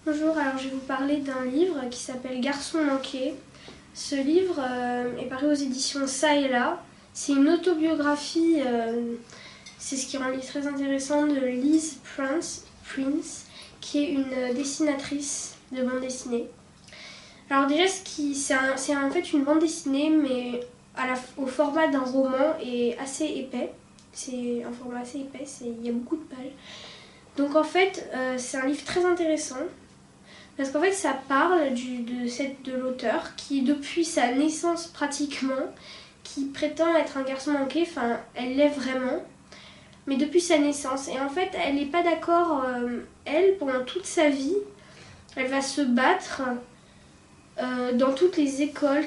Bonjour, alors je vais vous parler d'un livre qui s'appelle Garçon manqué. Ce livre est paru aux éditions Ça et Là. C'est une autobiographie, c'est ce qui rend le livre très intéressant, de Liz Prince, qui est une dessinatrice de bande dessinée. Alors déjà, c'est en fait une bande dessinée, mais au format d'un roman et assez épais. C'est un format assez épais, il y a beaucoup de pages. Donc en fait, c'est un livre très intéressant. Parce qu'en fait, ça parle de l'auteur qui, depuis sa naissance pratiquement, qui prétend être un garçon manqué, enfin, elle l'est vraiment, mais depuis sa naissance. Et en fait, elle n'est pas d'accord, elle, pendant toute sa vie, elle va se battre dans toutes les écoles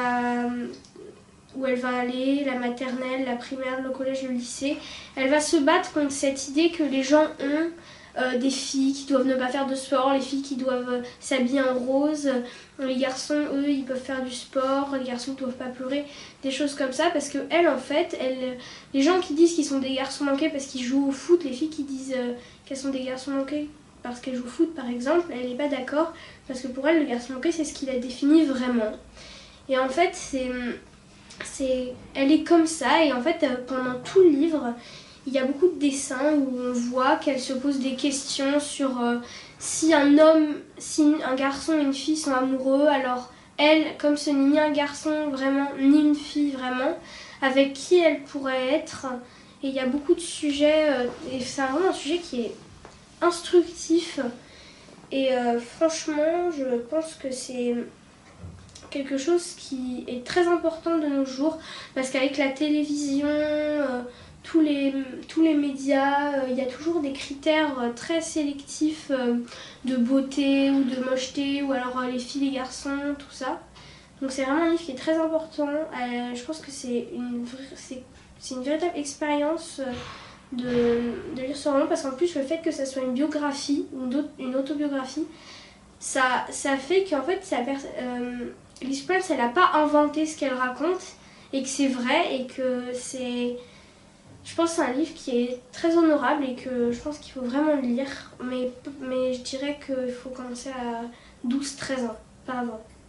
où elle va aller, la maternelle, la primaire, le collège, le lycée. Elle va se battre contre cette idée que les gens ont des filles qui doivent ne pas faire de sport, les filles qui doivent s'habiller en rose, les garçons, eux, ils peuvent faire du sport, les garçons ne doivent pas pleurer, des choses comme ça, parce que elle, en fait, les gens qui disent qu'ils sont des garçons manqués parce qu'ils jouent au foot, les filles qui disent qu'elles sont des garçons manqués parce qu'elles jouent au foot, par exemple, elle n'est pas d'accord, parce que pour elle, le garçon manqué, c'est ce qui la définit vraiment. Et en fait, elle est comme ça, et en fait, pendant tout le livre, il y a beaucoup de dessins où on voit qu'elle se pose des questions sur si un garçon et une fille sont amoureux, alors elle, comme ce n'est ni un garçon vraiment, ni une fille vraiment, avec qui elle pourrait être. Et il y a beaucoup de sujets, et c'est vraiment un sujet qui est instructif. Et franchement, je pense que c'est quelque chose qui est très important de nos jours, parce qu'avec la télévision, tous les médias, il y a toujours des critères très sélectifs de beauté ou de mocheté, ou alors les filles, les garçons, tout ça. Donc c'est vraiment un livre qui est très important. Je pense que c'est une véritable expérience de lire ce roman, parce qu'en plus le fait que ça soit une biographie, une autobiographie, ça fait qu'en fait Liz Prince, elle n'a pas inventé ce qu'elle raconte, et que c'est vrai, et que je pense que c'est un livre qui est très honorable, et que je pense qu'il faut vraiment le lire, mais je dirais qu'il faut commencer à 12-13 ans, pas avant.